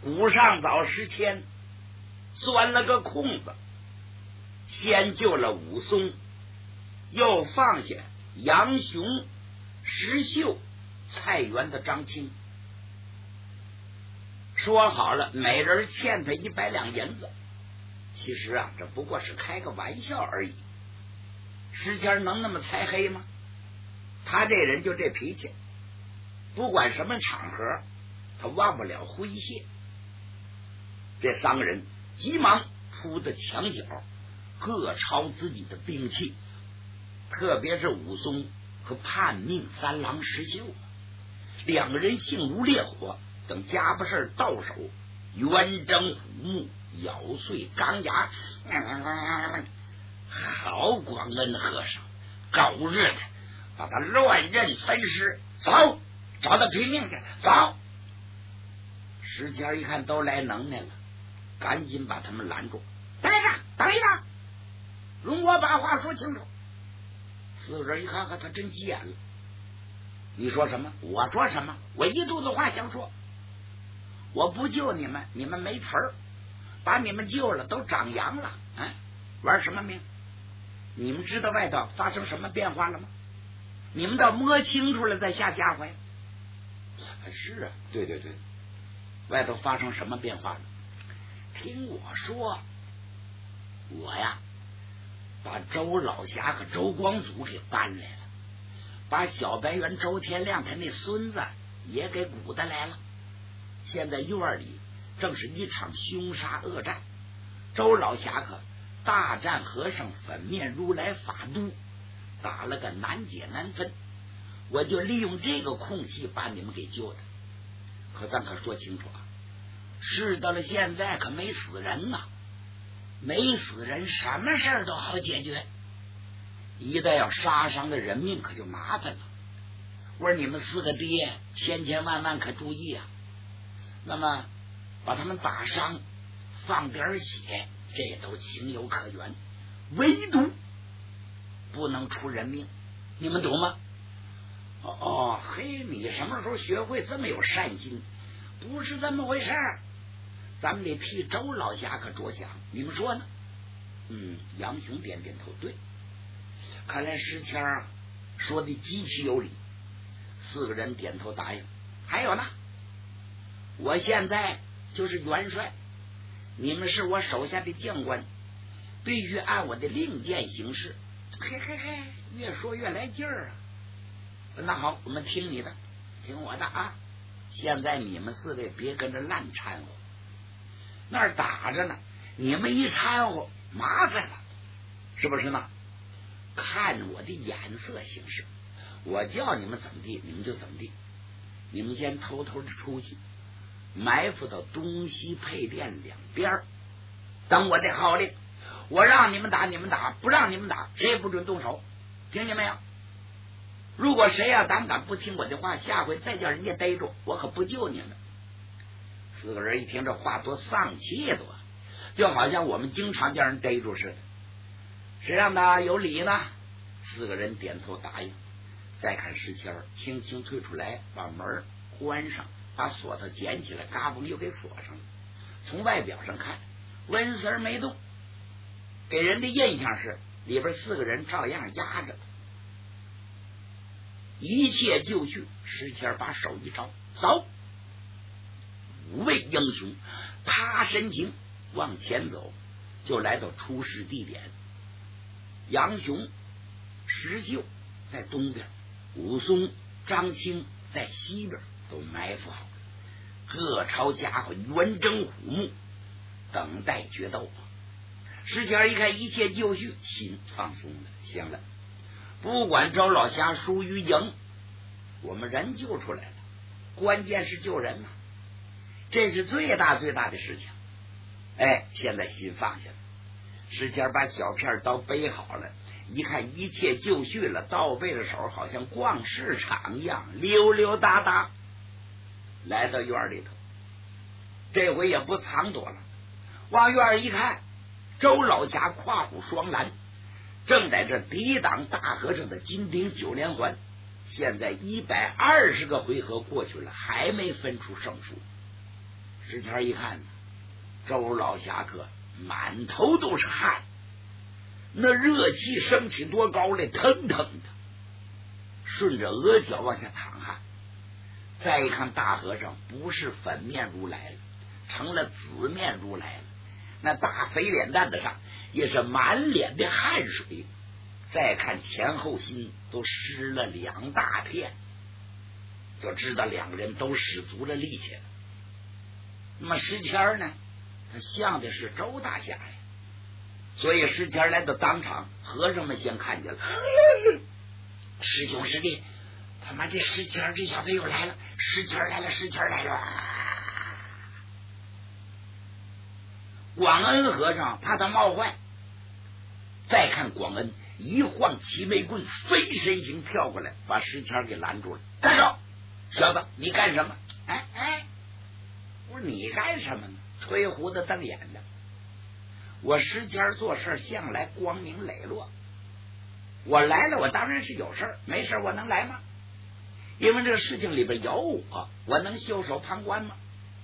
古上早时迁，钻了个空子，先救了武松，又放下杨雄、石秀、蔡元的张青，说好了每人欠他100两银子。其实啊，这不过是开个玩笑而已。石谦能那么猜黑吗？他这人就这脾气，不管什么场合，他忘不了诙谐。这3个人急忙扑到墙角，各抄自己的兵器，特别是武松和叛命3郎石秀，2个人性如烈火，等家伙事到手，圆睁虎目，咬碎钢牙。好广恩和尚，狗日的，把他乱刃分尸！走，找他拼命去！走！石谦一看都来能耐了，赶紧把他们拦住。等一下，等一下，容我把话说清楚。4个人一看，他真急眼了。你说什么？我说什么？我一肚子话想说。我不救你们，你们没词儿；把你们救了，都长阳了。玩什么命？你们知道外头发生什么变化了吗？你们倒摸清楚了再下家伙呀！是啊，对，外头发生什么变化了？听我说，我呀，把周老侠和周光祖给搬来了，把小白猿周天亮他那孙子也给鼓带来了。现在院里正是一场凶杀恶战，周老侠可大战和尚粉面如来法度，打了个难解难分。我就利用这个空隙把你们给救的。可咱可说清楚啊，事到了现在可没死人呐，没死人什么事儿都好解决，一旦要杀伤了人命可就麻烦了。我说你们4个爹千万可注意啊，那么把他们打伤放点血，这都情有可原，唯独不能出人命，你们懂吗？嘿，你什么时候学会这么有善心？不是这么回事儿，咱们得替周老侠可着想，你们说呢？杨雄点头，对，看来石谦说的极其有理。4个人点头答应。还有呢，我现在就是元帅，你们是我手下的将官，必须按我的令箭行事。嘿，越说越来劲儿啊！那好，我们听你的，听我的啊！现在你们4位别跟着乱掺和，那儿打着呢，你们一掺和麻烦了，是不是呢？看我的眼色行事，我叫你们怎么地，你们就怎么地。你们先偷偷的出去，埋伏到东西配殿两边，等我的号令。我让你们打，你们打；不让你们打，谁也不准动手。听见没有？如果谁要胆敢不听我的话，下回再叫人家逮住，我可不救你们。4个人一听这话多丧气多，就好像我们经常叫人逮住似的。谁让他有理呢？4个人点头答应。再看石谦轻轻退出来，把门关上，把锁头捡起来，嘎嘣又给锁上了。从外表上看，温丝儿没动，给人的印象是里边4个人照样压着。一切就绪，石谦把手一招，走！5位英雄他身形往前走，就来到出事地点。杨雄、石秀在东边，武松、张青在西边，都埋伏好了，各朝家伙圆睁虎目，等待决斗。石谦一看一切就绪，心放松了，行了，不管周老侠输与赢，我们人救出来了，关键是救人呐，这是最大的事情。现在心放下了。石谦把小片刀背好了，一看一切就绪了，倒背着手，好像逛市场一样，溜溜达达来到院里头。这回也不藏躲了，往院一看，周老侠跨虎双拦，正在这抵挡大和尚的金顶9连环。现在120个回合过去了，还没分出胜负。 石谦一看，周老侠客满头都是汗，那热气升起多高来，腾腾的顺着额角往下淌汗。再一看大和尚不是粉面如来了，成了紫面如来了，那大肥脸蛋子上也是满脸的汗水，再看前后心都湿了2大片，就知道2个人都使足了力气了。那么石谦呢，他像的是周大侠呀，所以石谦来到当场，和尚们先看见了，师兄师弟，他妈这石谦这小子又来了，石谦来了，石谦来了。广恩和尚怕他冒坏，再看广恩一晃齐眉棍，飞身形跳过来，把石谦给拦住了。站住，小子，你干什么？我说你干什么呢？吹胡子瞪眼的。我石谦做事向来光明磊落，我来了，我当然是有事儿，没事我能来吗？因为这个事情里边有我能袖手旁观吗？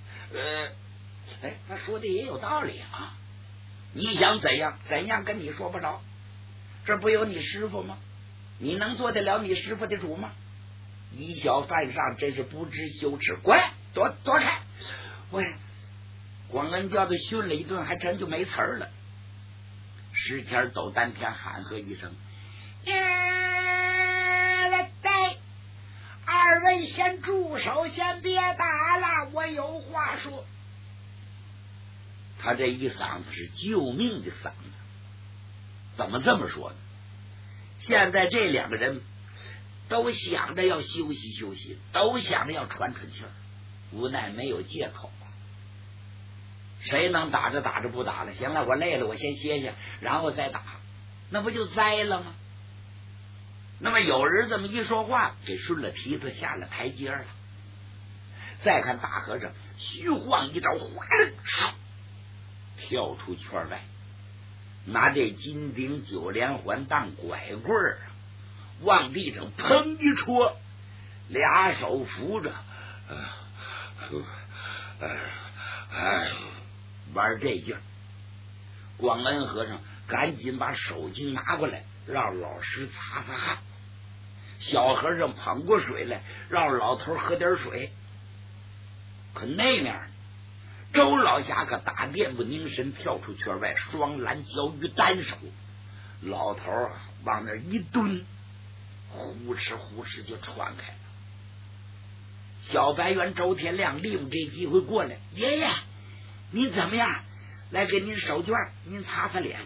他说的也有道理啊。你想怎样跟你说不着，这不有你师傅吗？你能做得了你师傅的主吗？以小犯上，真是不知羞耻！滚，躲开！广恩叫他训了一顿，还真就没词儿了。石谦抖丹田喊喝一声：“二位先住手，先别打了，我有话说。”他这一嗓子是救命的嗓子。怎么这么说呢？现在这2个人都想着要休息休息，都想着要喘气儿，无奈没有借口啊。谁能打着不打了？行了，我累了，我先歇歇，然后再打，那不就栽了吗？那么有人这么一说话，给顺了蹄子，下了台阶了。再看大和尚虚晃一招，哗啦跳出圈外，拿这金顶9连环当拐棍儿，往地上砰一戳，2手扶着，玩这劲儿。广恩和尚赶紧把手巾拿过来，让老师擦擦汗。小和尚捧过水来，让老头喝点水。可那面周老侠可打电不凝神，跳出圈外，双蓝交于单手，老头往那一蹲，呼哧呼哧就窜开了。小白猿周天亮利用这机会过来：“爷爷，您怎么样？来给您手绢，您擦擦脸。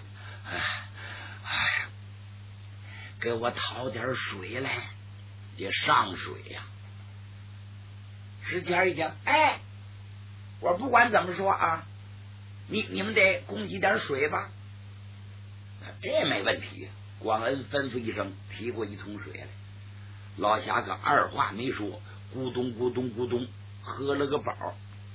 给我讨点水来，得上水呀。”石谦一听，我不管怎么说啊，你们得供给点水吧。这没问题。广恩吩咐一声，提过一桶水来。老侠可二话没说，咕咚咕咚咕咚喝了个饱。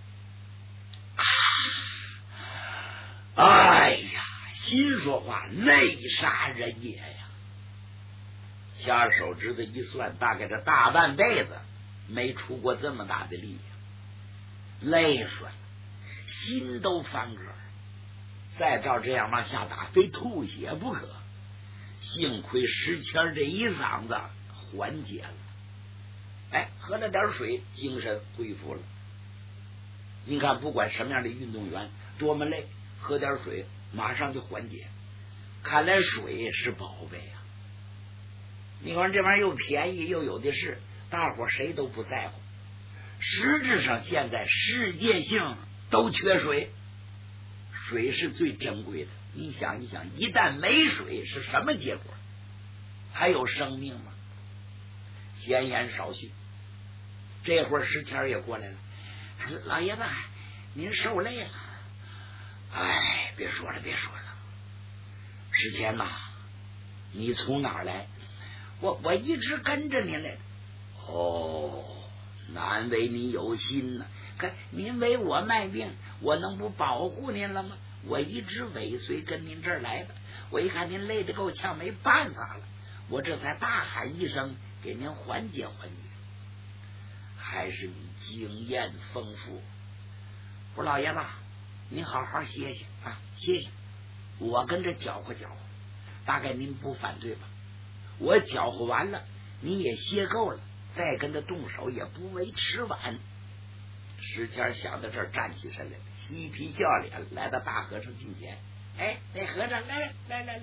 哎呀，心说话泪杀人也呀！下手指头一算，大概这大半辈子没出过这么大的力，累死了，心都翻个。再照这样往下打，非吐血不可。幸亏石谦这一嗓子缓解了，喝了点水，精神恢复了。你看，不管什么样的运动员，多么累，喝点水马上就缓解。看来水是宝贝啊！你看这玩意儿又便宜又有的是，大伙谁都不在乎。实质上现在世界性都缺水，水是最珍贵的。你想一想，一旦没水是什么结果？还有生命吗？闲言少叙，这会儿石谦也过来了。老爷子，您受累了。别说了。石谦呐，你从哪儿来？我一直跟着您来的。难为您有心呐。可您为我卖命，我能不保护您了吗？我一直尾随跟您这儿来的，我一看您累得够呛，没办法了，我这才大喊一声，给您缓解缓解。还是你经验丰富， 我说老爷子，您好好歇歇啊，歇歇，我跟着搅和搅和，大概您不反对吧？我搅和完了，你也歇够了，再跟着动手也不为迟晚。石谦想到这儿，站起身来，嬉皮笑脸来到大和尚近前。哎，那和尚来，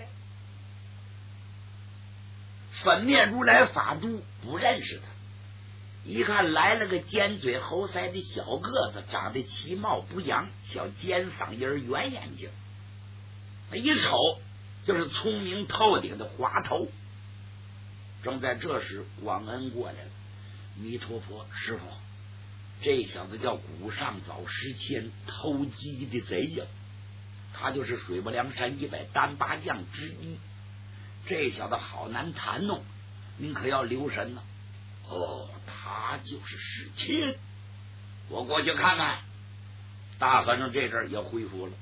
粉面如来法度不认识他，一看来了个尖嘴猴腮的小个子，长得其貌不扬，小尖嗓音圆眼睛，一瞅就是聪明透顶的滑头。正在这时，广恩过来了。弥陀佛，师傅，这小子叫古上早时迁，偷鸡的贼呀！他就是水泊梁山100单八将之一。这小子好难弹弄，您可要留神呢。哦，他就是石谦，我过去看看。大和尚这阵儿也恢复了，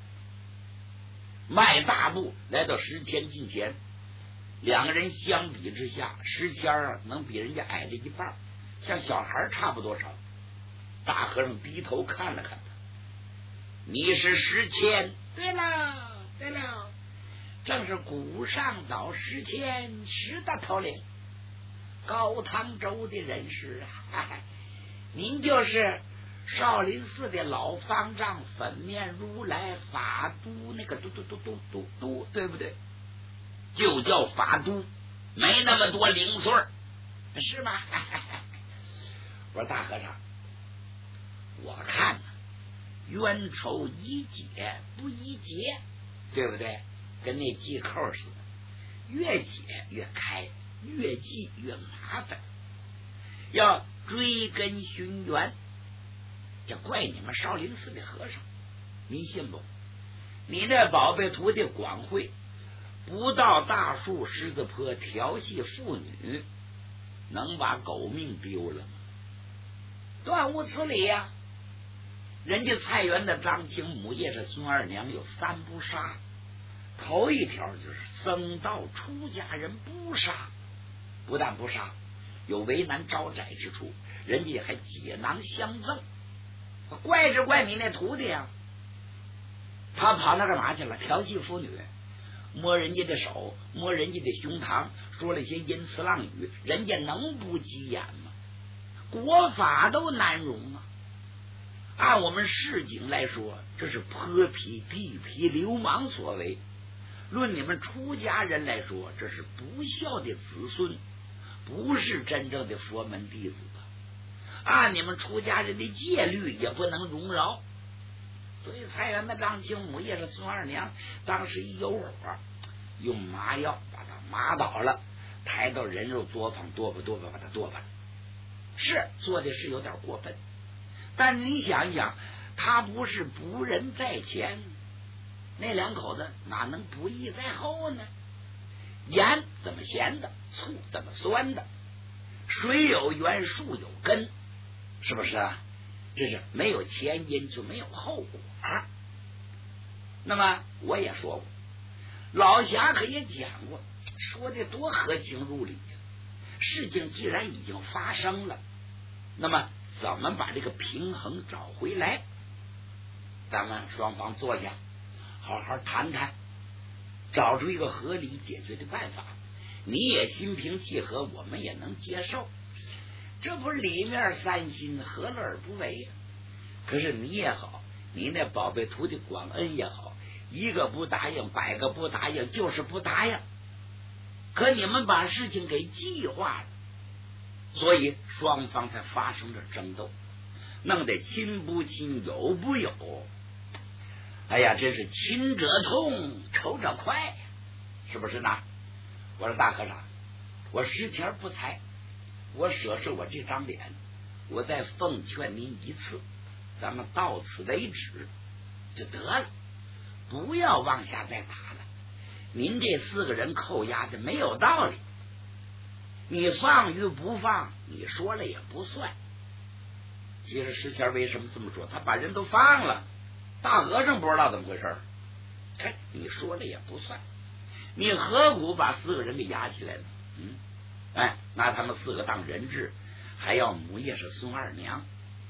迈大步来到石谦近前。两个人相比之下，石谦能比人家矮着一半，像小孩差不多少。大和尚低头看了看他，你是石谦？对了，正是古上早石谦，石大头领，高唐州的人士啊。您就是少林寺的老方丈粉面如来法都那个都，对不对？就叫法都，没那么多零碎，是吗？我说大和尚，我看冤仇宜解不宜结，对不对？跟那系扣似的，越解越开，越系越麻烦。要追根寻源，这怪你们少林寺的和尚，您信不？你那宝贝徒弟广慧不到大树狮子坡调戏妇女，能把狗命丢了吗？断无此理呀！人家菜园的张青母夜是孙二娘有3不杀，头一条就是僧道出家人不杀，不但不杀，有为难招窄之处，人家还解囊相赠。怪就怪你那徒弟啊，他跑那干嘛去了？调戏妇女，摸人家的手，摸人家的胸膛，说了些阴词浪语，人家能不急眼吗？国法都难容啊！按我们市井来说，这是泼皮地痞流氓所为；论你们出家人来说，这是不孝的子孙，不是真正的佛门弟子。按你们出家人的戒律，也不能容饶。所以菜园的张青母也是孙二娘，当时一有火，用麻药把他麻倒了，抬到人肉作坊剁吧把他剁吧了。是做的是有点过分，但你想想，他不是不仁在前，那两口子哪能不义在后呢？盐怎么咸的，醋怎么酸的，水有源，树有根，是不是啊？这是没有前因就没有后果。那么我也说过，老侠可也讲过，说的多合情入理。事情既然已经发生了，那么怎么把这个平衡找回来？咱们双方坐下好好谈谈，找出一个合理解决的办法。你也心平气和，我们也能接受，这不是里面三心，何乐而不为呀？可是你也好，你那宝贝徒弟广恩也好，一个不答应，100个不答应，就是不答应。可你们把事情给计划了，所以双方才发生着争斗，弄得亲不亲，有不有。哎呀，真是亲者痛，仇者快，是不是呢？我说大和尚，我石前不才，我舍是我这张脸，我再奉劝您一次，咱们到此为止就得了，不要往下再打了。您这4个人扣押的没有道理，你放与不放，你说了也不算。其实石前为什么这么说？他把人都放了，大和尚不知道怎么回事，看你说了也不算，你何苦把4个人给押起来呢？拿他们4个当人质，还要母夜是孙二娘，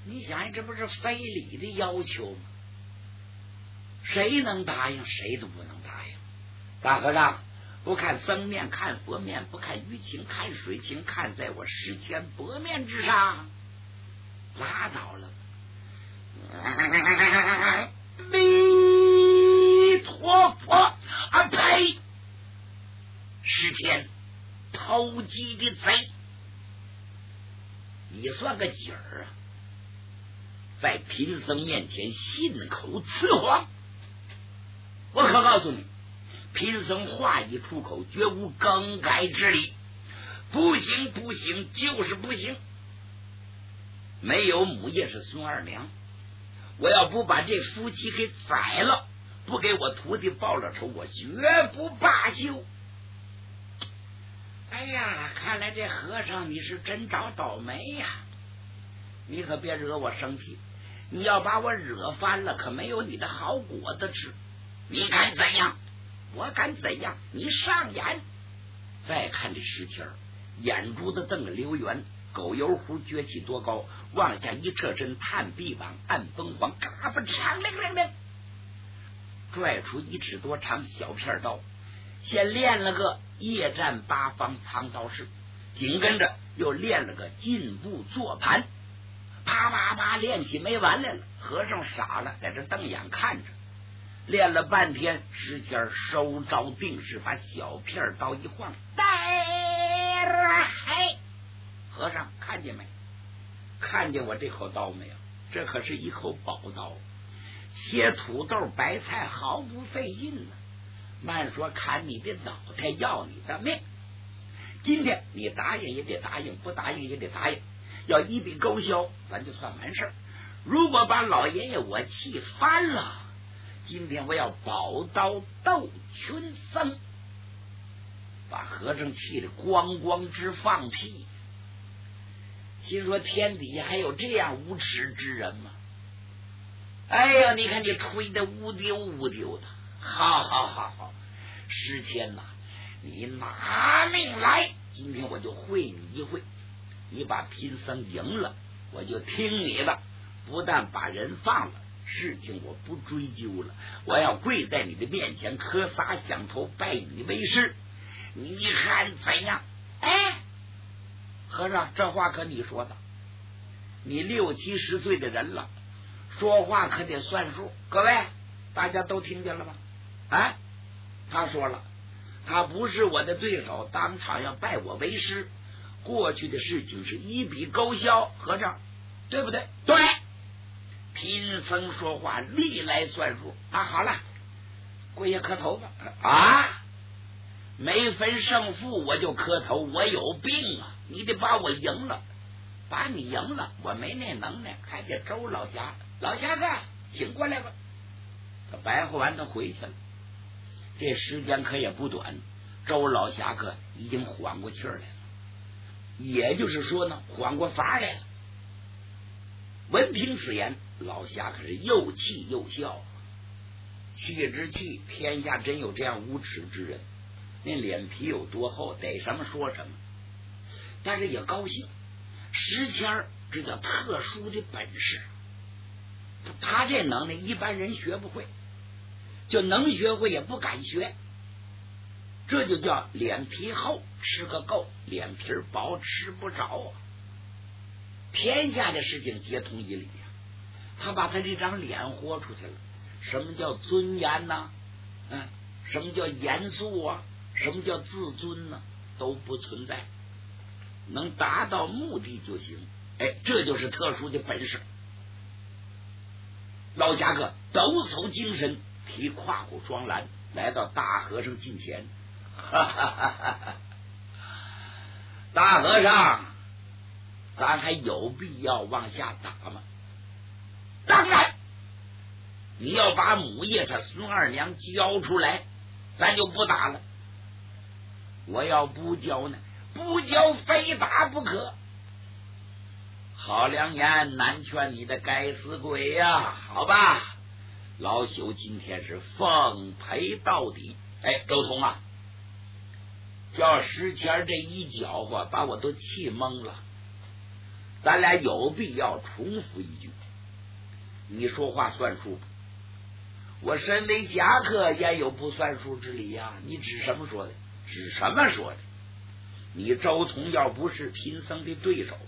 你想，这不是非礼的要求吗？谁能答应，谁都不能答应。大和尚，不看僧面，看佛面，不看鱼情，看水情，看在我10千薄面之上，拉倒了。弥陀佛啊！呸！10千偷鸡的贼，你算个几儿啊？在贫僧面前信口雌黄，我可告诉你，贫僧话一出口，绝无更改之理。不行，不行，就是不行。没有母夜是孙二娘，我要不把这夫妻给宰了，不给我徒弟报了仇，我绝不罢休。哎呀，看来这和尚你是真找倒霉呀！你可别惹我生气，你要把我惹翻了，可没有你的好果子吃。你敢怎样？我敢怎样？你上眼！再看这10千，眼珠子瞪着溜圆，狗油壶撅起多高，往下一侧身，探臂膀，按崩簧，嘎巴长亮亮亮，拽出1尺多长小片刀，先练了个夜战八方藏刀式，紧跟着又练了个进步坐盘，啪啪啪练起没完来了。和尚傻了，在这瞪眼看着。练了半天，10千收招定势，把小片刀一晃，嘿，和尚看见没？看见我这口刀没有？这可是一口宝刀，切土豆白菜毫不费劲呢。慢说砍你的脑袋，要你的命。今天你答应也得答应，不答应也得答应。要一笔勾销，咱就算完事儿。如果把老爷爷我气翻了，今天我要宝刀斗群僧，把和尚气得咣咣直放屁。心说天底下还有这样无耻之人吗？哎呀，你看你吹得乌丢乌丢的，好好好好，10千呐，你拿命来，今天我就会你一会。你把贫僧赢了，我就听你的，不但把人放了，事情我不追究了，我要跪在你的面前磕仨响头，拜你为师，你看怎样？哎，和尚，这话可你说的，你60、70岁的人了，说话可得算数。各位大家都听见了吗？啊，他说了，他不是我的对手，当场要拜我为师，过去的事情是一笔勾销。和尚对不对？对。贫僧说话历来算数啊！好了，跪下磕头吧。啊，没分胜负我就磕头，我有病啊！你得把我赢了，把你赢了，我没那能耐，还得周老侠，老侠子请过来吧。他白话完他回去了。这时间可也不短，周老侠客已经缓过气儿来了，也就是说呢，缓过法来了。闻听此言，老侠可是又气又笑，气之气，天下真有这样无耻之人，那脸皮有多厚，逮什么说什么。但是也高兴，10千这叫特殊的本事，他这能耐一般人学不会，就能学会也不敢学，这就叫脸皮厚吃个够，脸皮薄吃不着啊。天下的事情皆通一理啊，他把他这张脸豁出去了。什么叫尊严呢？什么叫严肃啊？什么叫自尊呢？都不存在，能达到目的就行。哎，这就是特殊的本事。老侠客抖擞精神，提跨虎双篮来到大和尚近前。大和尚，咱还有必要往下打吗？当然，你要把母夜叉孙二娘交出来，咱就不打了。我要不交呢，不交非打不可。好良言难劝你的该死鬼呀！好吧，老朽今天是奉陪到底。哎，周通啊，叫10千这一搅和，把我都气懵了。 咱俩有必要重复一句，你说话算数不？我身为侠客也有不算数之理呀。你指什么说的？指什么说的？你周通要不是贫僧的对手，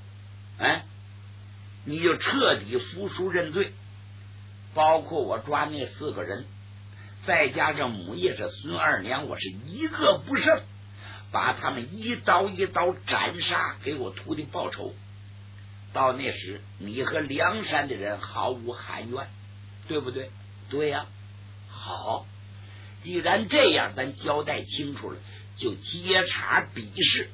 你就彻底服输认罪，包括我抓那4个人，再加上母夜这孙二娘，我是一个不剩，把他们一刀一刀斩杀，给我徒弟报仇。到那时你和梁山的人毫无含冤，对不对？对呀。好，既然这样，咱交代清楚了，就接茬比试。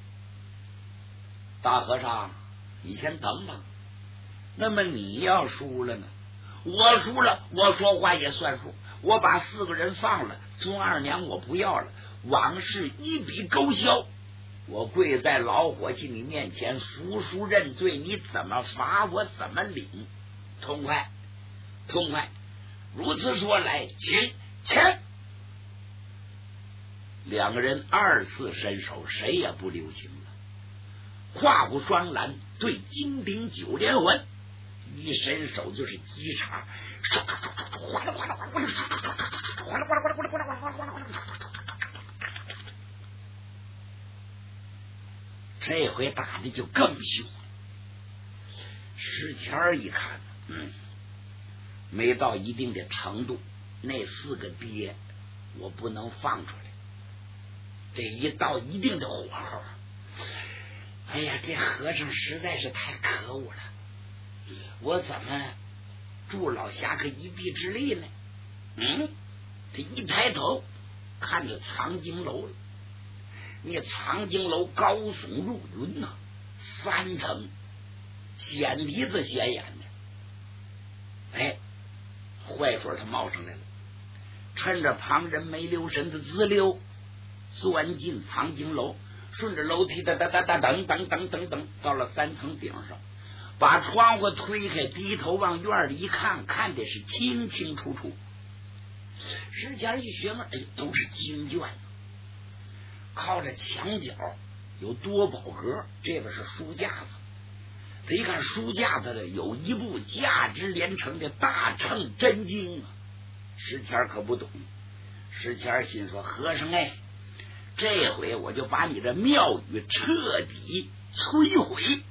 大和尚，你先等等。那么你要输了呢？我输了，我说话也算数。我把4个人放了，孙二娘我不要了，往事一笔勾销。我跪在老伙计你面前服输认罪，你怎么罚我怎么领，痛快痛快。如此说来，请。2个人2次伸手，谁也不留情了。胯骨双拦对金鼎9连环，一伸手就是击叉，哗啦哗啦哗啦哗啦哗啦哗啦哗啦哗啦哗啦哗啦哗啦哗啦。这回打的就更凶。石谦一看，没到一定的程度，那4个爹我不能放出来。这一到一定的火候，哎呀，这和尚实在是太可恶了，我怎么助老侠客一臂之力呢？这一抬头看着藏经楼了，那藏经楼高耸入云呐，3层，显鼻子显眼的。坏水他冒上来了，趁着旁人没留神的滋溜，钻进藏经楼，顺着楼梯等，到了3层顶上，把窗户推开，低头往院里一看，看的是清清楚楚。石家一学门，都是经卷，靠着墙角有多宝阁，这边是书架子。他一看书架子的有一部价值连城的大乘真经啊，石谦可不懂。石谦心说：和尚这回我就把你的庙宇彻底摧毁。